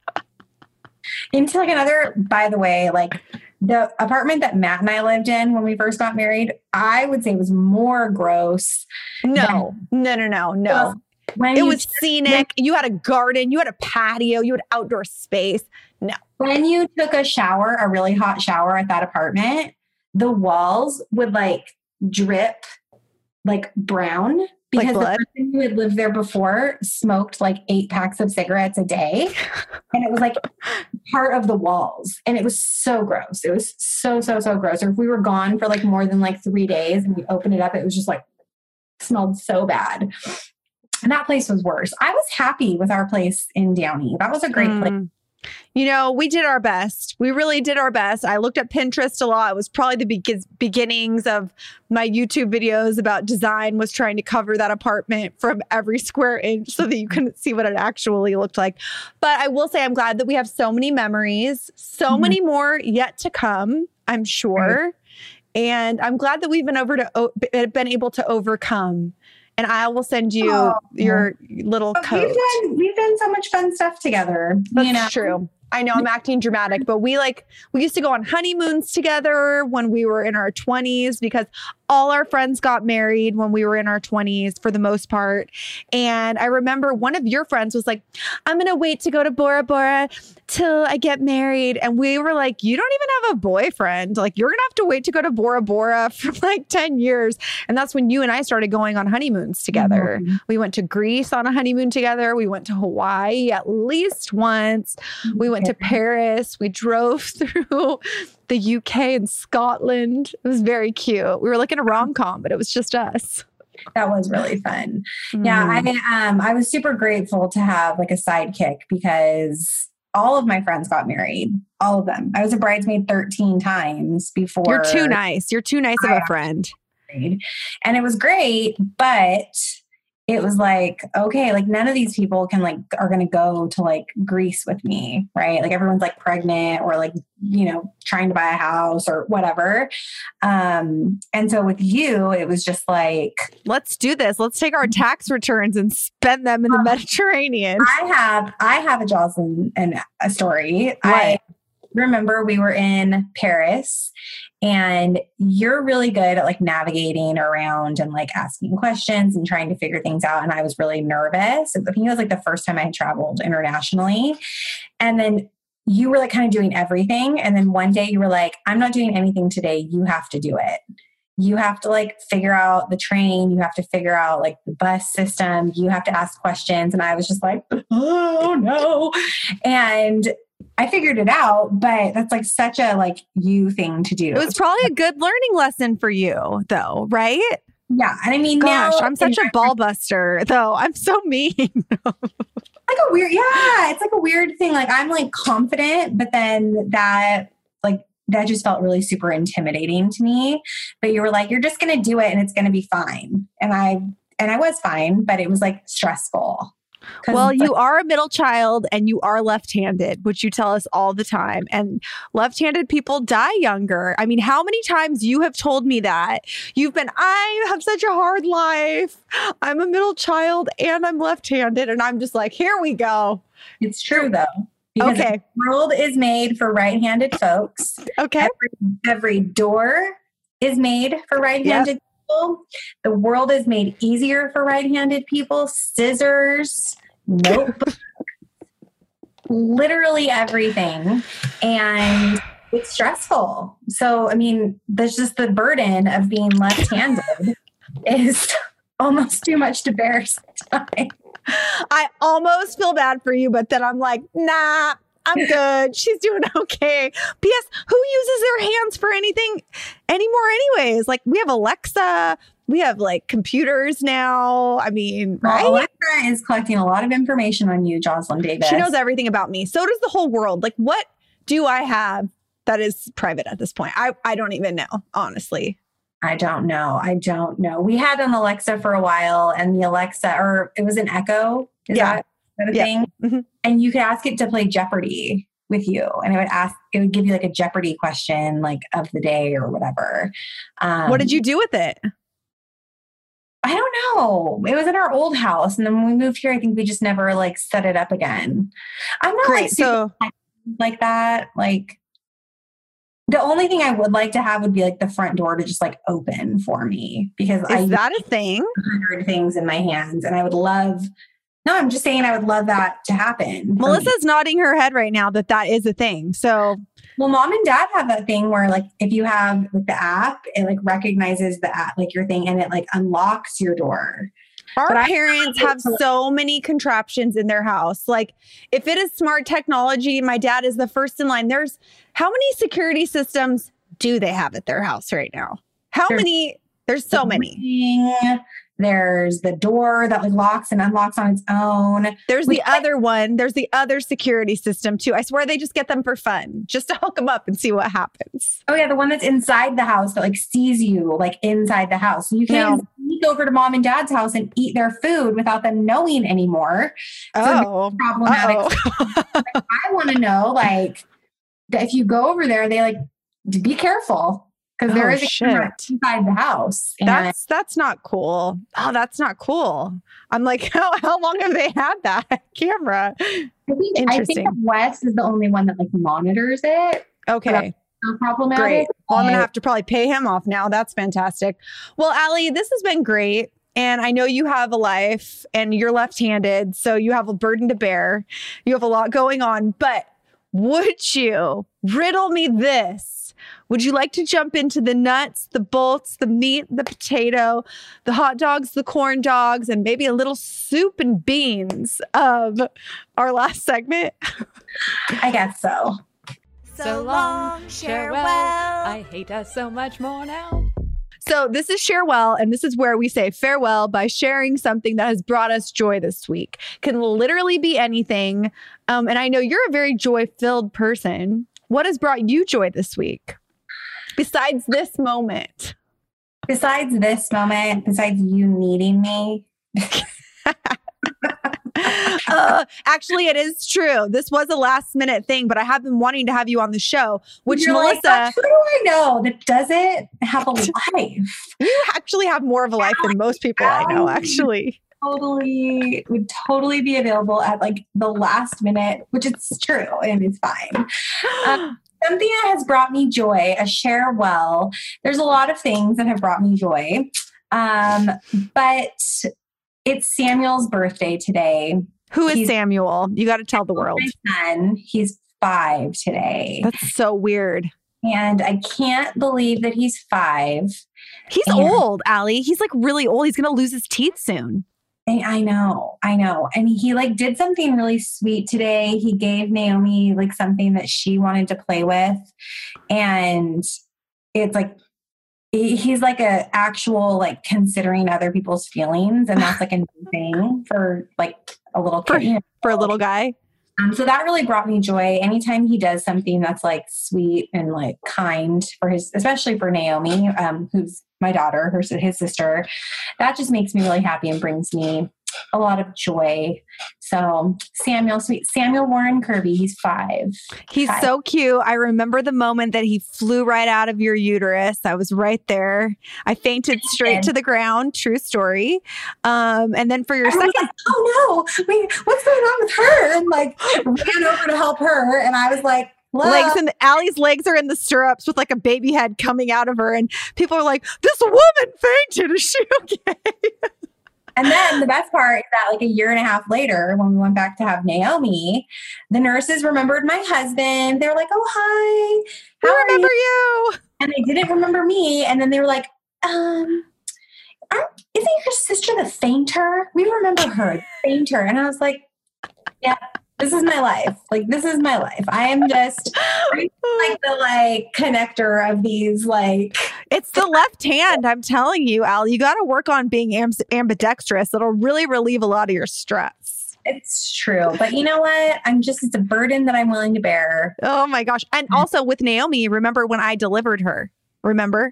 Into like another, by the way, like the apartment that Matt and I lived in when we first got married, I would say was more gross.
No, no, no, no, no.
When
It
you
was scenic. You had a garden, you had a patio, you had outdoor space. No.
when you took a shower, a really hot shower at that apartment, the walls would like drip like brown because
Like
the
blood?
person who had lived there before smoked like eight packs of cigarettes a day. And it was like part of the walls. And it was so gross. It was so, so, so gross. Or if we were gone for like more than like three days and we opened it up, it was just like smelled so bad. And that place was worse. I was happy with our place in Downey. That was a great place.
Mm. You know, we did our best. We really did our best. I looked at Pinterest a lot. It was probably the be- beginnings of my YouTube videos about design, was trying to cover that apartment from every square inch so that you couldn't see what it actually looked like. But I will say I'm glad that we have so many memories, so
Mhm.
many more yet to come, I'm sure. And I'm glad that we've been over to o- been able to overcome. And I will send you
Oh.
your little
But
coat.
We've done, we've done so much fun stuff together.
That's
you know?
true. I know I'm acting dramatic, but we like, we used to go on honeymoons together when we were in our twenties because all our friends got married when we were in our twenties for the most part. And I remember one of your friends was like, I'm going to wait to go to Bora Bora till I get married. And we were like, you don't even have a boyfriend. Like, you're going to have to wait to go to Bora Bora for like ten years. And that's when you and I started going on honeymoons together.
Mhm.
We went to Greece on a honeymoon together. We went to Hawaii at least once. We went to Paris. We drove through the U K and Scotland. It was very cute. We were like in a rom-com, but it was just us.
That was really fun. Yeah,
Mm.
I um I was super grateful to have like a sidekick because all of my friends got married. All of them. I was a bridesmaid thirteen times before.
You're too nice. You're too nice of
I
a
am.
friend.
married. And it was great, but it was like, okay, like none of these people can like, are going to go to like Greece with me. Right. Like everyone's like pregnant or like, you know, trying to buy a house or whatever. Um, and so with you, it was just like,
let's do this. Let's take our tax returns and spend them in the Mediterranean.
I have, I have a Jocelyn and a story.
Right.
I remember we were in Paris and you're really good at like navigating around and like asking questions and trying to figure things out. And I was really nervous. I think it was like the first time I had traveled internationally. And then you were like kind of doing everything. And then one day you were like, I'm not doing anything today. You have to do it. You have to like figure out the train. You have to figure out like the bus system. You have to ask questions. And I was just like, oh no. And I figured it out, but that's like such a like you thing to do.
It was probably a good learning lesson for you though, right?
Yeah. And I mean,
gosh,
now,
I'm such a ball buster though. I'm so mean.
Like a weird, yeah, it's like a weird thing. Like I'm like confident, but then that like, that just felt really super intimidating to me. But you were like, you're just going to do it and it's going to be fine. And I, and I was fine, but it was like stressful.
Well, you are a middle child and you are left-handed, which you tell us all the time. And left-handed people die younger. I mean, how many times you have told me that you've been, I have such a hard life. I'm a middle child and I'm left-handed. And I'm just like, here we go.
It's true though. Because
okay.
The world is made for right-handed folks.
Okay.
Every, every door is made for right-handed yep. people. The world is made easier for right-handed people. Scissors, notebooks, literally everything. And it's stressful. So, I mean, there's just the burden of being left-handed is almost too much to bear sometimes.
I almost feel bad for you, but then I'm like, nah, I'm good. She's doing okay. P S. Who uses their hands for anything anymore anyways? Like we have Alexa, we have like computers now. I mean, right?
Well, Alexa is collecting a lot of information on you, Jocelyn Davis.
She knows everything about me. So does the whole world. Like what do I have that is private at this point? I, I don't even know, honestly.
I don't know. I don't know. We had an Alexa for a while and the Alexa, or it was an Echo. Is
yeah.
that a
yeah.
thing?
Mm-hmm.
And you could ask it to play Jeopardy with you. And it would ask, it would give you like a Jeopardy question, like of the day or whatever. Um,
what did you do with it?
I don't know. It was in our old house. And then when we moved here, I think we just never like set it up again. I'm not
Great.
like, super
so
like that. Like, the only thing I would like to have would be like the front door to just like open for me because
is
I
that a thing?
hundred things in my hands and I would love, no, I'm just saying I would love that to happen.
Melissa's nodding her head right now that that is a thing. So,
well, mom and dad have that thing where like, if you have like the app, it like recognizes the app, like your thing and it like unlocks your door.
Our but parents have so many contraptions in their house. Like if it is smart technology, my dad is the first in line. There's how many security systems do they have at their house right now? How there's, many? There's so many.
Ring, there's the door that like locks and unlocks on its own.
There's
we,
the other one. There's the other security system too. I swear they just get them for fun, just to hook them up and see what happens.
Oh yeah, the one that's inside the house that like sees you like inside the house. You can't sneak over to mom and dad's house and eat their food without them knowing anymore. So
oh,
problematic. Like, I want to know like that if you go over there, they like be careful. Because there
oh,
is a camera inside the house. And
that's that's not cool. Oh, that's not cool. I'm like, how how long have they had that camera?
I think,
Interesting.
I think Wes is the only one that like monitors it.
Okay.
So problematic.
Great. Well, I'm gonna have to probably pay him off now. That's fantastic. Well, Allie, this has been great. And I know you have a life and you're left-handed, so you have a burden to bear. You have a lot going on. But would you riddle me this? Would you like to jump into the nuts, the bolts, the meat, the potato, the hot dogs, the corn dogs, and maybe a little soup and beans of our last segment?
I guess so.
So long, Share Well. I hate us so much more now.
So this is Share Well, and this is where we say farewell by sharing something that has brought us joy this week. Can literally be anything. Um, and I know you're a very joy-filled person. What has brought you joy this week? Besides this moment.
Besides this moment, besides you needing me.
uh, actually, it is true. This was a last minute thing, but I have been wanting to have you on the show, which
You're
Melissa.
Like, who do I know that doesn't have a life?
You actually have more of a life than most people I know, actually.
Totally would totally be available at like the last minute, which is true and it's fine. Um, something that has brought me joy, a share well. There's a lot of things that have brought me joy, um, but it's Samuel's birthday today.
Who is
He's,
Samuel? You got to tell the world.
My son. He's five today.
That's so weird.
And I can't believe that he's five.
He's
and
old, Allie. He's like really old. He's going to lose his teeth soon.
I know, I know. And he like did something really sweet today. He gave Naomi like something that she wanted to play with. And it's like, he's like a actual, like considering other people's feelings. And that's like a new thing for like a little kid.
For,
you know?
for a little guy.
Um, so that really brought me joy. Anytime he does something that's like sweet and like kind for his, especially for Naomi, um, who's my daughter, her, his sister, that just makes me really happy and brings me a lot of joy. So Samuel, sweet Samuel Warren Kirby, he's five.
He's
five.
so cute. I remember the moment that he flew right out of your uterus. I was right there. I fainted straight to the ground. True story. Um, and then for your
I
second,
was like, oh no, wait, what's going on with her? And like ran over to help her. And I was like, hello?
legs and Allie's legs are in the stirrups with like a baby head coming out of her. And people are like, this woman fainted. Is she okay?
And then the best part is that like a year and a half later, when we went back to have Naomi, the nurses remembered my husband. They were like, oh, hi.
How
How
remember
you?
you?
And they didn't remember me. And then they were like, um, aren't, isn't your sister the fainter? We remember her, the fainter. And I was like, yeah, this is my life. Like, this is my life. I am just like the like connector of these like.
It's the left hand. I'm telling you, Al, you got to work on being amb- ambidextrous. It'll really relieve a lot of your stress.
It's true. But you know what? I'm just, it's a burden that I'm willing to bear.
Oh my gosh. And also with Naomi, remember when I delivered her? Remember?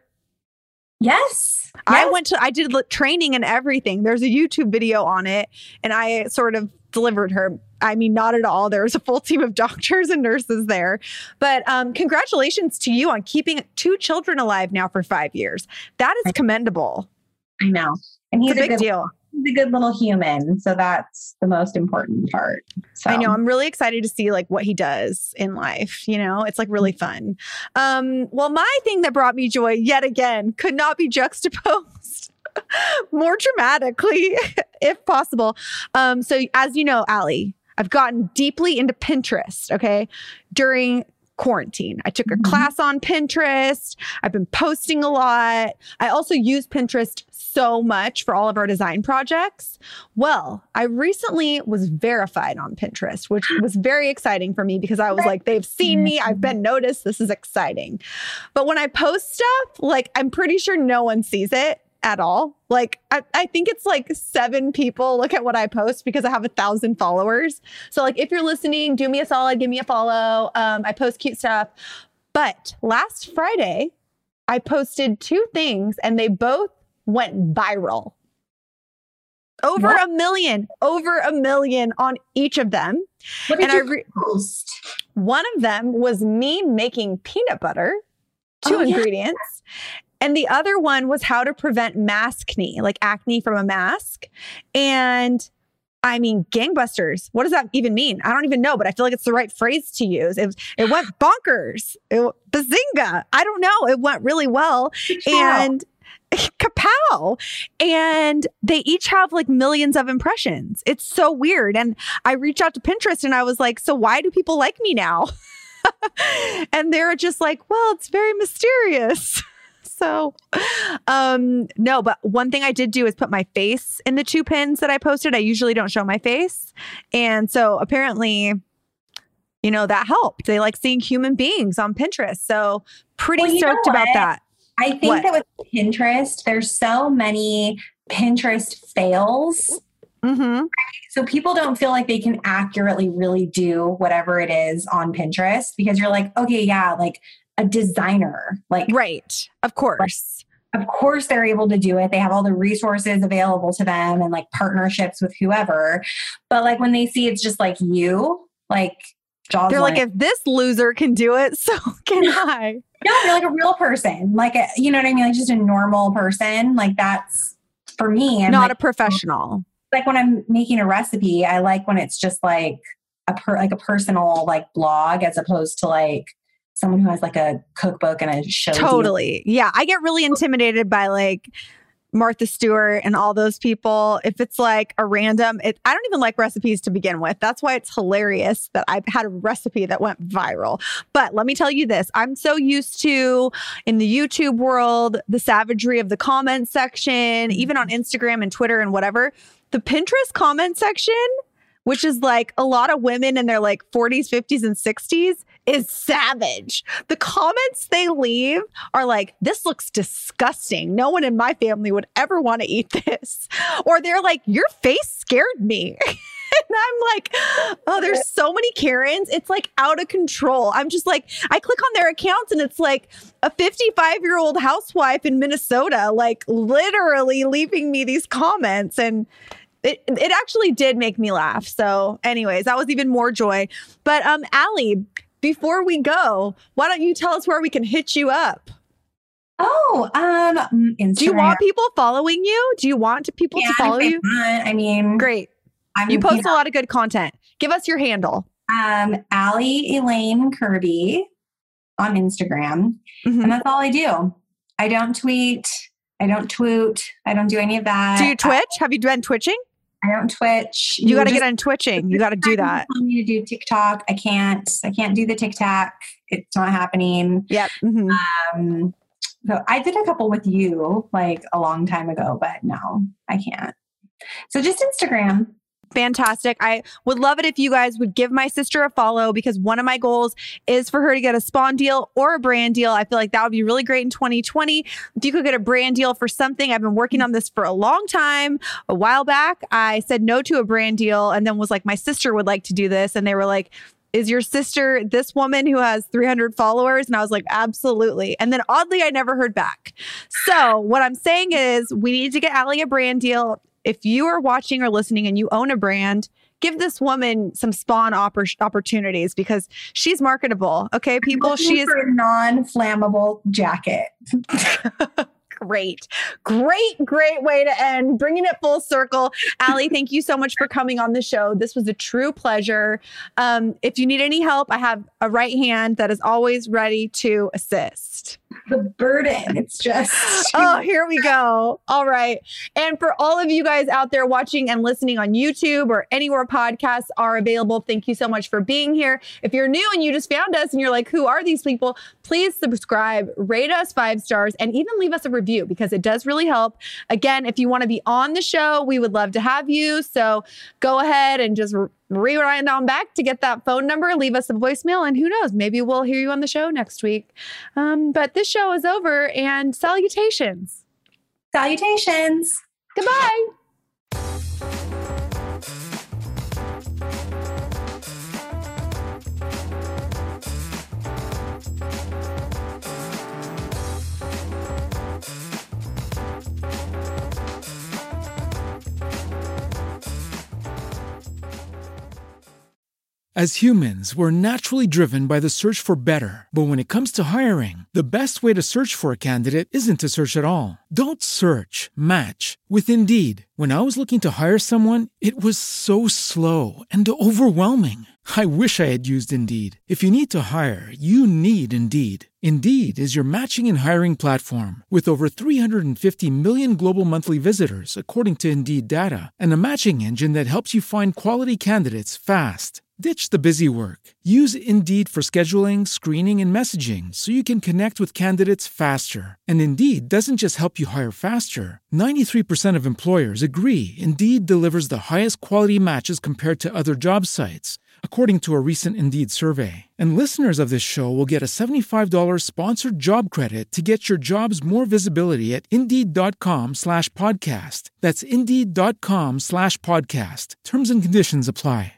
Yes.
I
yes.
went to, I did training and everything. There's a YouTube video on it and I sort of delivered her. I mean, not at all. There was a full team of doctors and nurses there. But um, congratulations to you on keeping two children alive now for five years. That is commendable.
I know. And he's
it's a
a
big
good,
deal.
He's a good little human. So that's the most important part. So.
I know. I'm really excited to see like what he does in life. You know, it's like really fun. Um, well, my thing that brought me joy yet again could not be juxtaposed more dramatically, if possible. Um, so as you know, Allie, I've gotten deeply into Pinterest, okay, during quarantine. I took a mm-hmm. class on Pinterest. I've been posting a lot. I also use Pinterest so much for all of our design projects. Well, I recently was verified on Pinterest, which was very exciting for me because I was like, they've seen me. I've been noticed. This is exciting. But when I post stuff, like, I'm pretty sure no one sees it at all. Like, I, I think it's like seven people look at what I post because I have a thousand followers. So like, if you're listening, do me a solid, give me a follow. Um, I post cute stuff. But last Friday, I posted two things and they both went viral. Over what? a million, over a million on each of them.
What did
and
you
I re-
post?
One of them was me making peanut butter, two
oh,
ingredients.
Yeah.
And the other one was how to prevent maskne, like acne from a mask. And I mean, gangbusters. What does that even mean? I don't even know, but I feel like it's the right phrase to use. It, it went bonkers. It, bazinga. I don't know. It went really well. And kapow. And they each have like millions of impressions. It's so weird. And I reached out to Pinterest and I was like, so why do people like me now? And they're just like, well, it's very mysterious. So, um, no, but one thing I did do is put my face in the two pins that I posted. I usually don't show my face. And so apparently, you know, that helped. They like seeing human beings on Pinterest. So pretty well, stoked about that.
I think
what?
that with Pinterest, there's so many Pinterest fails.
Mm-hmm.
So people don't feel like they can accurately really do whatever it is on Pinterest because you're like, okay, yeah, like a designer, like
right, of course,
like of course they're able to do it. They have all the resources available to them and like partnerships with whoever. But like when they see it's just like you, like Jocelyn,
they're like, if this loser can do it, so can I.
No, you're like a real person. Like, a, you know what I mean? Like just a normal person. Like that's for me. I'm
not
like,
a professional.
Like when I'm making a recipe, I like when it's just like a per, like a personal like blog as opposed to like someone who has like a cookbook and a show.
Totally. Deal. Yeah. I get really intimidated by like Martha Stewart and all those people. If it's like a random, it, I don't even like recipes to begin with. That's why it's hilarious that I've had a recipe that went viral. But let me tell you this, I'm so used to in the YouTube world, the savagery of the comment section, even on Instagram and Twitter and whatever, the Pinterest comment section, which is like a lot of women in their like forties, fifties, and sixties, is savage. The comments they leave are like, this looks disgusting. No one in my family would ever want to eat this. Or they're like, your face scared me. And I'm like, oh, there's so many Karens. It's like out of control. I'm just like, I click on their accounts and it's like a fifty-five year old housewife in Minnesota, like literally leaving me these comments. And It it actually did make me laugh. So anyways, that was even more joy. But um, Allie, before we go, why don't you tell us where we can hit you up?
Oh, um, Instagram.
Do you want people following you? Do you want people
yeah,
to follow you?
I mean,
great.
I'm,
you post
you know,
a lot of good content. Give us your handle.
Um, Allie Elaine Kirby on Instagram. Mm-hmm. And that's all I do. I don't tweet. I don't twoot. I don't do any of that.
Do you Twitch? I, Have you been twitching?
I don't Twitch.
You, you got to get on twitching. You got to do that.
You me to do TikTok. I can't. I can't do the TikTok. It's not happening.
Yep. Mm-hmm.
Um, so I did a couple with you like a long time ago, but no, I can't. So just Instagram.
Fantastic. I would love it if you guys would give my sister a follow because one of my goals is for her to get a Spawn deal or a brand deal. I feel like that would be really great in twenty twenty. If you could get a brand deal for something, I've been working on this for a long time. A while back, I said no to a brand deal and then was like, my sister would like to do this. And they were like, is your sister this woman who has three hundred followers? And I was like, absolutely. And then oddly, I never heard back. So what I'm saying is we need to get Allie a brand deal. If you are watching or listening and you own a brand, give this woman some Spawn oppor- opportunities because she's marketable. Okay, people, she is
a non-flammable jacket.
Great, great, great way to end. Bringing it full circle. Allie, thank you so much for coming on the show. This was a true pleasure. Um, if you need any help, I have a right hand that is always ready to assist.
The burden. It's just.
Oh, here we go. All right. And for all of you guys out there watching and listening on YouTube or anywhere podcasts are available, thank you so much for being here. If you're new and you just found us and you're like, who are these people? Please subscribe, rate us five stars, and even leave us a review because it does really help. Again, if you want to be on the show, we would love to have you. So go ahead and just rewind on back to get that phone number, leave us a voicemail, and who knows, maybe we'll hear you on the show next week. Um, but this show is over, and salutations.
Salutations.
Goodbye.
As humans, we're naturally driven by the search for better. But when it comes to hiring, the best way to search for a candidate isn't to search at all. Don't search, match with Indeed. When I was looking to hire someone, it was so slow and overwhelming. I wish I had used Indeed. If you need to hire, you need Indeed. Indeed is your matching and hiring platform with over three hundred fifty million global monthly visitors, according to Indeed data, and a matching engine that helps you find quality candidates fast. Ditch the busy work. Use Indeed for scheduling, screening, and messaging so you can connect with candidates faster. And Indeed doesn't just help you hire faster. ninety-three percent of employers agree Indeed delivers the highest quality matches compared to other job sites, according to a recent Indeed survey. And listeners of this show will get a seventy-five dollars sponsored job credit to get your jobs more visibility at Indeed.com slash podcast. That's Indeed.com slash podcast. Terms and conditions apply.